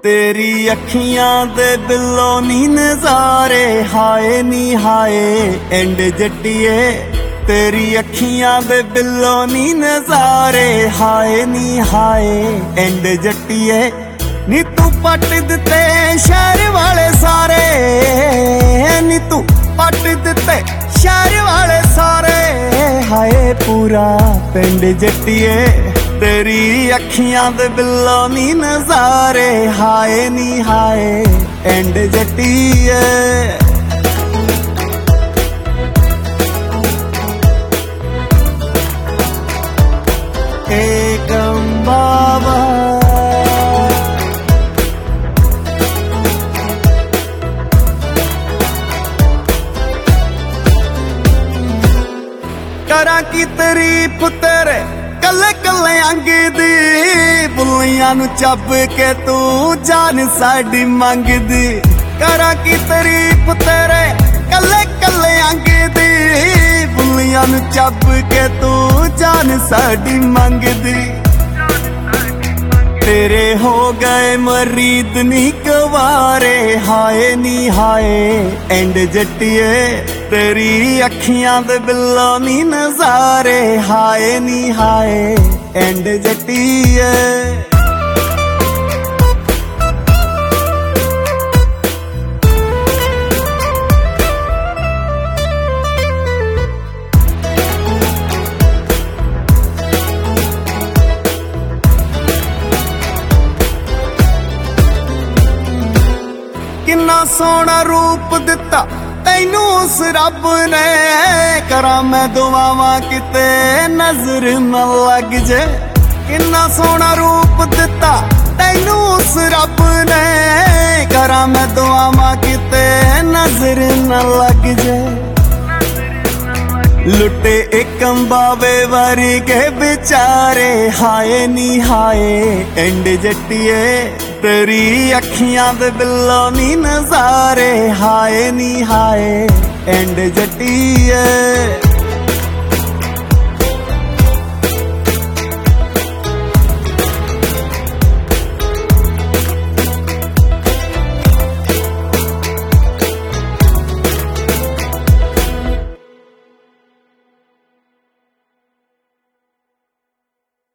तेरी अखियां दे बिल्लो नी नजारे हाय नी हाय एंड जट्टिए तेरी अखियां दे बिल्लो नी नजारे हाय नी हाय एंड जट्टिए नी तू पट दिते शहर वाले सारे नी तू पट दिते शहर वाले सारे हाय पूरा पिंड जट्टिए तेरी अखियां दे बिल्लो नी नजारे हाय नी हाय एंड जट्टिए एकम बाबा करा की तारीफ तेरे कले कले अंग दी बुलियां नू चब के तू जान साडी मंगदी करा की तारीफ तेरे कले कले अंग दी बुलियां नू चब के तू जान साडी मंगदी तेरे हो गए मरीद नी कवारे हाय नी हाय एंड जट्टिए तेरी अखियां दे बिल्लो नी नजारे हाय नी हाय एंड जट्टिए किन्ना सोहना रूप दिता तैनू उस रब ने करा मैं दुआवां किते नजर न लग जे किन्ना सोहना रूप दिता तैनू उस रब ने करा मैं दुआवां किते नजर न लग जे लुटे एकम बावे वर्गे बेचारे हाय नी हाय एंड जट्टिए तेरी अखियां दे बिल्लो नी नजारे हाय नी हाय एंड जट्टिए।